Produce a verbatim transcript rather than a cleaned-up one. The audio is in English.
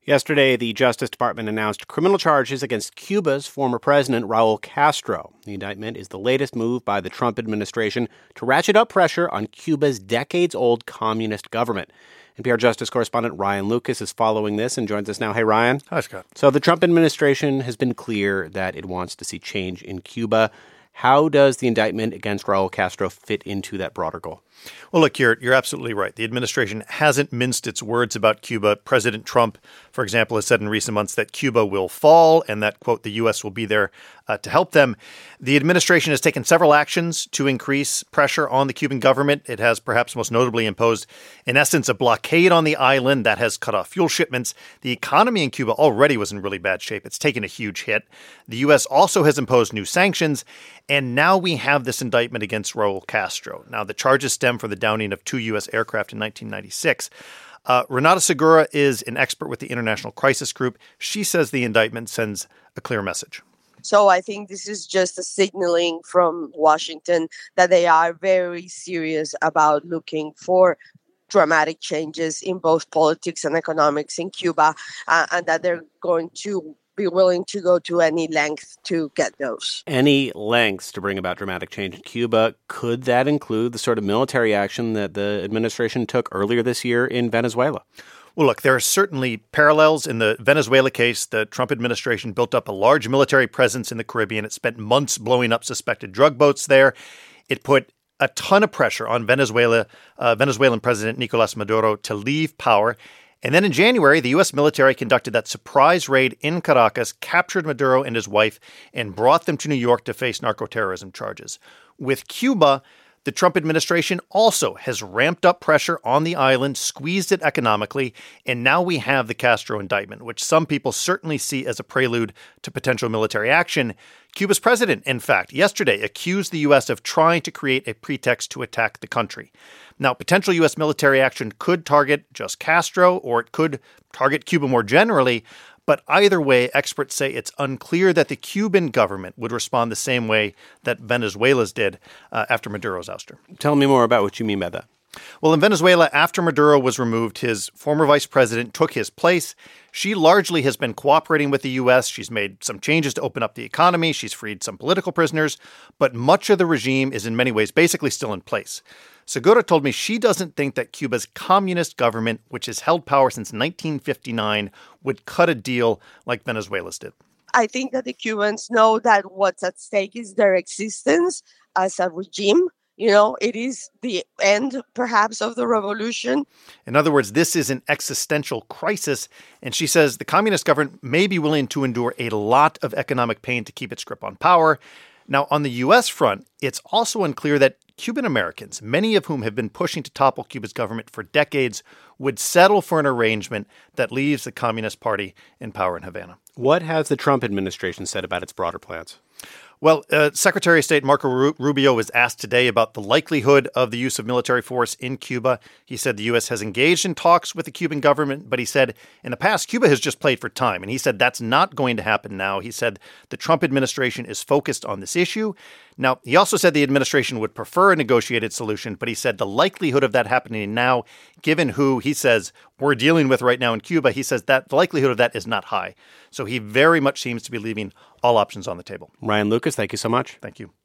Yesterday, the Justice Department announced criminal charges against Cuba's former president, Raul Castro. The indictment is the latest move by the Trump administration to ratchet up pressure on Cuba's decades-old communist government. N P R Justice correspondent Ryan Lucas is following this and joins us now. Hey, Ryan. Hi, Scott. So the Trump administration has been clear that it wants to see change in Cuba. How does the indictment against Raul Castro fit into that broader goal? Well, look, you're, you're absolutely right. The administration hasn't minced its words about Cuba. President Trump, for example, has said in recent months that Cuba will fall and that, quote, the U S will be there uh, to help them. The administration has taken several actions to increase pressure on the Cuban government. It has perhaps most notably imposed, in essence, a blockade on the island that has cut off fuel shipments. The economy in Cuba already was in really bad shape. It's taken a huge hit. The U S also has imposed new sanctions. And now we have this indictment against Raul Castro. Now, the charges stem from the downing of two U S aircraft in nineteen ninety-six. Uh, Renata Segura is an expert with the International Crisis Group. She says the indictment sends a clear message. So I think this is just a signaling from Washington that they are very serious about looking for dramatic changes in both politics and economics in Cuba, uh, and that they're going to be willing to go to any length to get those. Any lengths to bring about dramatic change in Cuba. Could that include the sort of military action that the administration took earlier this year in Venezuela? Well, look, there are certainly parallels. In the Venezuela case, the Trump administration built up a large military presence in the Caribbean. It spent months blowing up suspected drug boats there. It put a ton of pressure on Venezuela, uh, Venezuelan President Nicolas Maduro to leave power. And then in January, the U S military conducted that surprise raid in Caracas, captured Maduro and his wife, and brought them to New York to face narco-terrorism charges. With Cuba, the Trump administration also has ramped up pressure on the island, squeezed it economically, and now we have the Castro indictment, which some people certainly see as a prelude to potential military action. Cuba's president, in fact, yesterday accused the U S of trying to create a pretext to attack the country. Now, potential U S military action could target just Castro, or it could target Cuba more generally. But either way, experts say it's unclear that the Cuban government would respond the same way that Venezuela's did uh, after Maduro's ouster. Tell me more about what you mean by that. Well, in Venezuela, after Maduro was removed, his former vice president took his place. She largely has been cooperating with the U S. She's made some changes to open up the economy. She's freed some political prisoners. But much of the regime is in many ways basically still in place. Segura told me she doesn't think that Cuba's communist government, which has held power since nineteen fifty-nine, would cut a deal like Venezuela's did. I think that the Cubans know that what's at stake is their existence as a regime. You know, it is the end, perhaps, of the revolution. In other words, this is an existential crisis. And she says the communist government may be willing to endure a lot of economic pain to keep its grip on power. Now, on the U S front, it's also unclear that Cuban Americans, many of whom have been pushing to topple Cuba's government for decades, would settle for an arrangement that leaves the Communist Party in power in Havana. What has the Trump administration said about its broader plans? Well, uh, Secretary of State Marco Rubio was asked today about the likelihood of the use of military force in Cuba. He said the U S has engaged in talks with the Cuban government, but he said in the past, Cuba has just played for time. And he said that's not going to happen now. He said the Trump administration is focused on this issue. Now, he also said the administration would prefer a negotiated solution, but he said the likelihood of that happening now, given who he says we're dealing with right now in Cuba, he says that the likelihood of that is not high. So he very much seems to be leaving all options on the table. Ryan Lucas, thank you so much. Thank you.